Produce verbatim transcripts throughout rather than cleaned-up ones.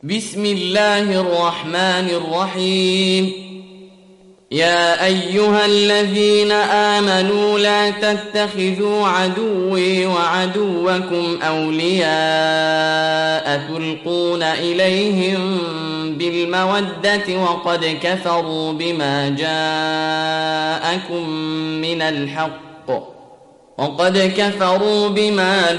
بسم الله الرحمن الرحيم. يا أيها الذين آمنوا لا تتخذوا عدوي وعدوكم أولياء تلقون إليهم بالمودة وقد كفروا بما جاءكم من الحق وقد كفروا بما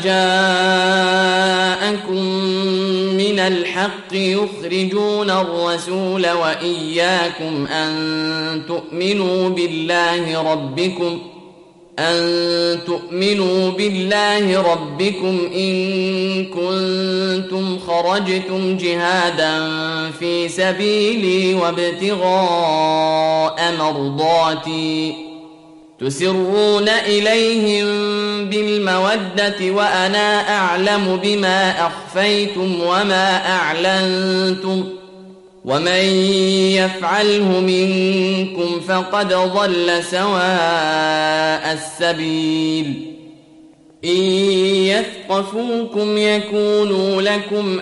جاءكم من الحق يخرجون الرسول وإياكم أن تؤمنوا بالله ربكم أن تؤمنوا بالله ربكم إن كنتم خرجتم جهادا في سبيلي وابتغاء مرضاتي تسرون إليهم بالمودة وأنا أعلم بما أخفيتم وما أعلنتم ومن يفعله منكم فقد ضل سواء السبيل. إن يثقفوكم يكونوا لكم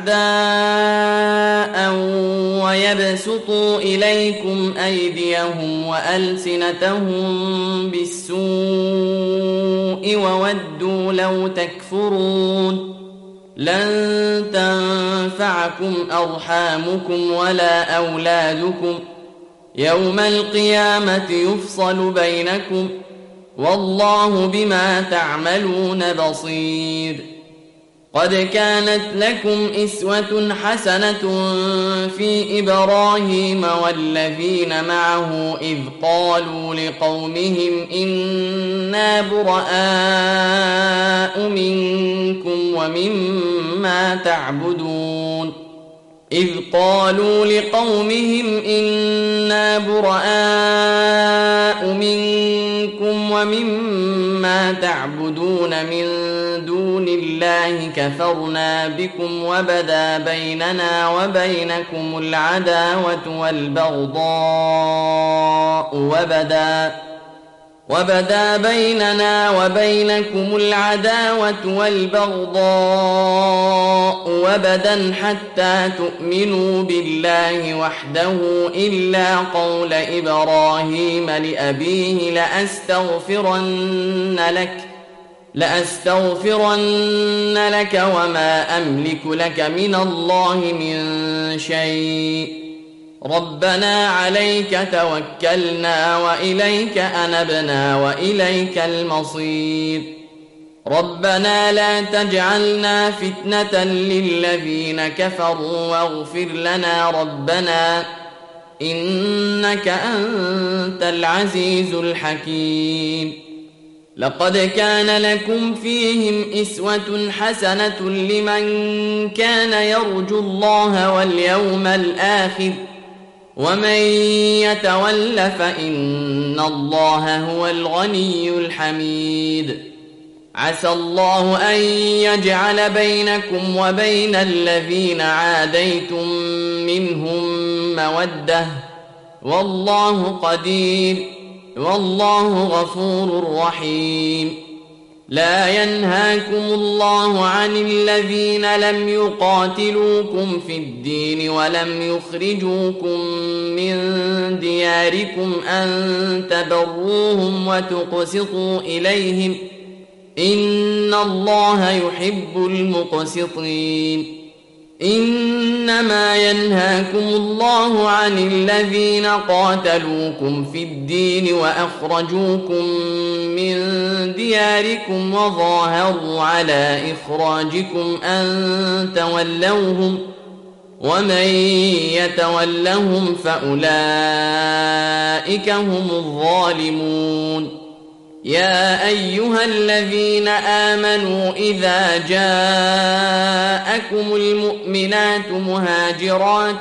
أعداء ويبسطوا إليكم أيديهم وألسنتهم بالسوء وودوا لو تكفرون. لن تنفعكم أرحامكم ولا أولادكم يوم القيامة يفصل بينكم والله بما تعملون بصير. قد كانت لكم إسوة حسنة في إبراهيم والذين معه إذ قالوا لقومهم إنا براء منكم ومما تعبدون إذ قالوا لقومهم إنا براء منكم ومما تعبدون من دون الله كفرنا بكم وبدا بيننا وبينكم العداوة والبغضاء وبدا وبدا بيننا وبينكم العداوة والبغضاء وبدا حتى تؤمنوا بالله وحده إلا قول إبراهيم لأبيه لأستغفرن لك لأستغفرن لك وما أملك لك من الله من شيء ربنا عليك توكلنا وإليك أنبنا وإليك المصير. ربنا لا تجعلنا فتنة للذين كفروا واغفر لنا ربنا إنك أنت العزيز الحكيم. لقد كان لكم فيهم إسوة حسنة لمن كان يرجو الله واليوم الآخر ومن يتول فإن الله هو الغني الحميد. عسى الله أن يجعل بينكم وبين الذين عاديتم منهم مودة والله قدير والله غفور رحيم. لا ينهاكم الله عن الذين لم يقاتلوكم في الدين ولم يخرجوكم من دياركم أن تبروهم وتقسطوا إليهم إن الله يحب المقسطين. إنما ينهاكم الله عن الذين قاتلوكم في الدين وأخرجوكم من دياركم وظاهروا على إخراجكم أن تولوهم ومن يتولهم فأولئك هم الظالمون. يا أيها الذين آمنوا إذا جاءكم المؤمنات مهاجرات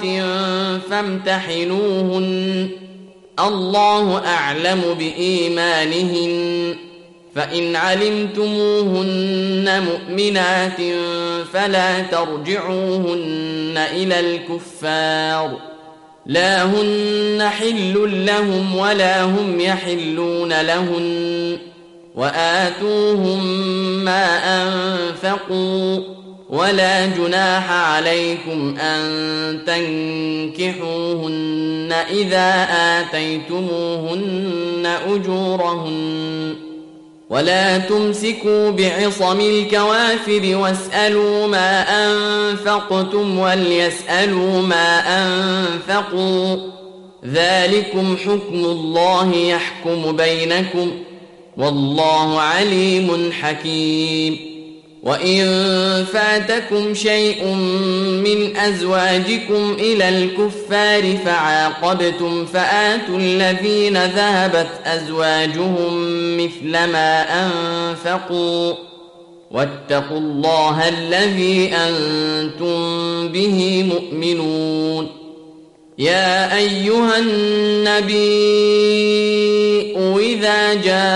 فامتحنوهن الله أعلم بإيمانهن فإن علمتموهن مؤمنات فلا ترجعوهن إلى الكفار لا هن حل لهم ولا هم يحلون لهن وآتوهم ما أنفقوا ولا جناح عليكم أن تنكحوهن إذا آتيتموهن أجورهن ولا تمسكوا بعصم الكوافر واسألوا ما أنفقتم وليسألوا ما أنفقوا ذلكم حكم الله يحكم بينكم والله عليم حكيم. وإن فاتكم شيء من أزواجكم إلى الكفار فعاقبتم فآتوا الذين ذهبت أزواجهم مثل ما أنفقوا واتقوا الله الذي أنتم به مؤمنون. يا أيها النبي إذا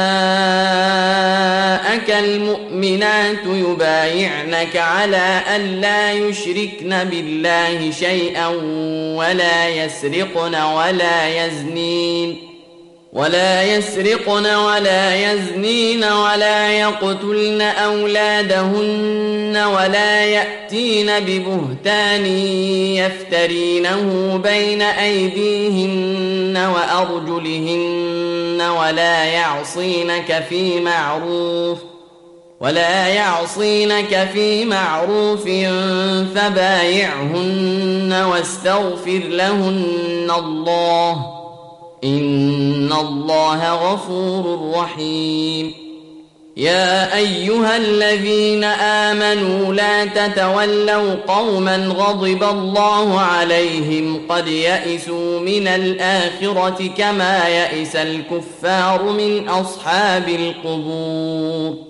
جاءك المؤمنات يبايعنك على أن لا يشركن بالله شيئا ولا يسرقن ولا يزنين ولا يسرقن ولا يزنين ولا يقتلن أولادهن ولا يأتين ببهتان يفترينه بين أيديهن وأرجلهن ولا يعصينك في معروف ولا يعصينك في معروف فبايعهن واستغفر لهن الله إن الله غفور رحيم. يا أيها الذين آمنوا لا تتولوا قوما غضب الله عليهم قد يئسوا من الآخرة كما يئس الكفار من أصحاب القبور.